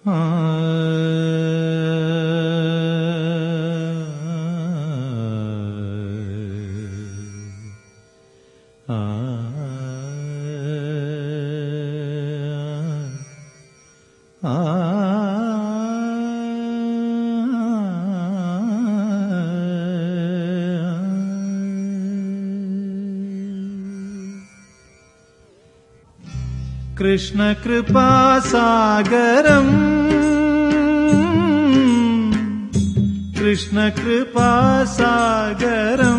കൃഷ്ണ കൃപാസാഗരം കൃഷ്ണ കൃപാസാഗരം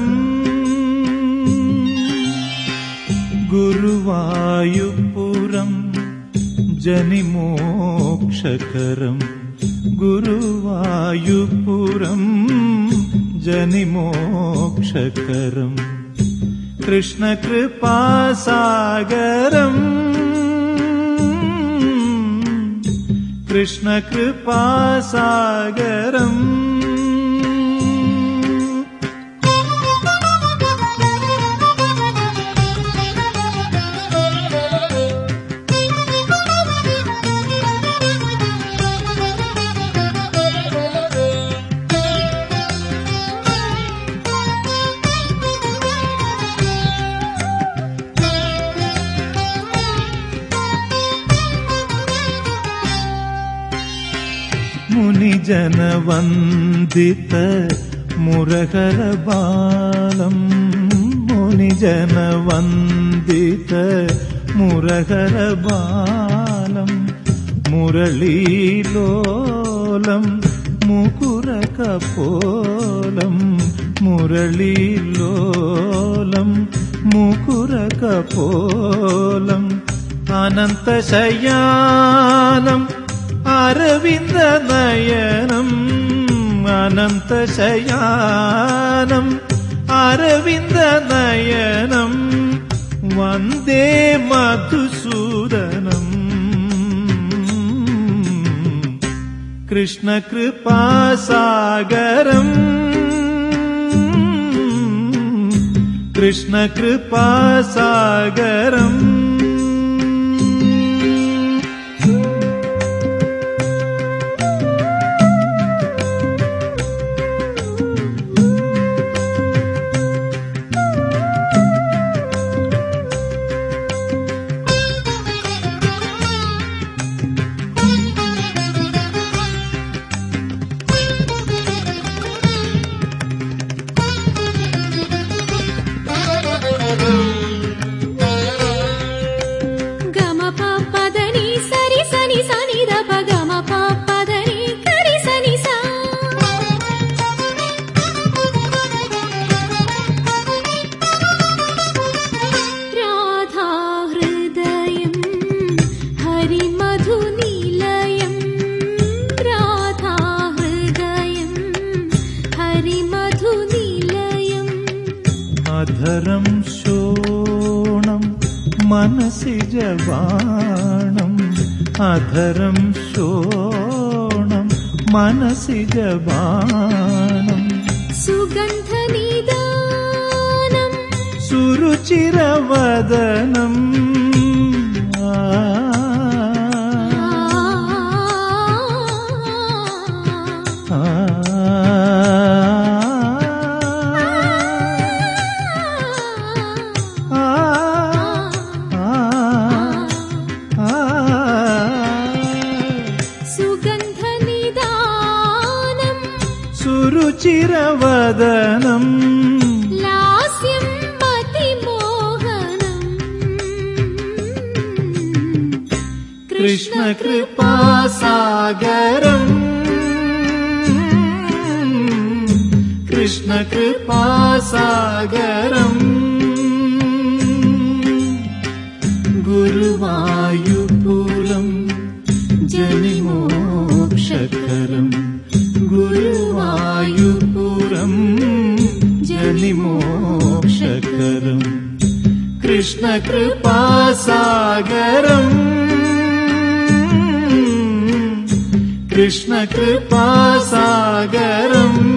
ഗുരുവായൂപ്പുരം ജനിമോക്ഷകരം ഗുരുവായൂപ്പുരം ജനിമോക്ഷകരം കൃഷ്ണ കൃപാസാഗരം കൃഷ്ണ കൃപാസാഗരം മുനിജനവന്ദിത മുരഹരബാലം മുനിജനവന്ദിത മുരഹരബാലം മുരളീലോലം മുകുരകപോലം മുരളീലോലം മുകുരകപോലം അനന്തശയാനം അരവിന്ദനയനം അനന്തശയാനം അരവിന്ദനയനം വന്ദേ മധുസൂദനം കൃഷ്ണ കൃപാസാഗരം കൃഷ്ണ കൃപാസാഗരം അധരം ശോണം മനസിജബാണം അധരം ശോണം മനസിജബാണം സുഗന്ധനിദാനം സുരുചിരവദനം സുരുചിരവദനം ലാസ്യം അതിമോഹനം കൃഷ്ണ കൃപാസാഗരം കൃഷ്ണ കൃപാസാഗരം ഗുരുവായൂപ്പുരം ജനിമോക്ഷകരം ഗുരുവായൂപ്പുരം ജനിമോക്ഷകരം കൃഷ്ണ കൃപാസാഗരം കൃഷ്ണ കൃപാസാഗരം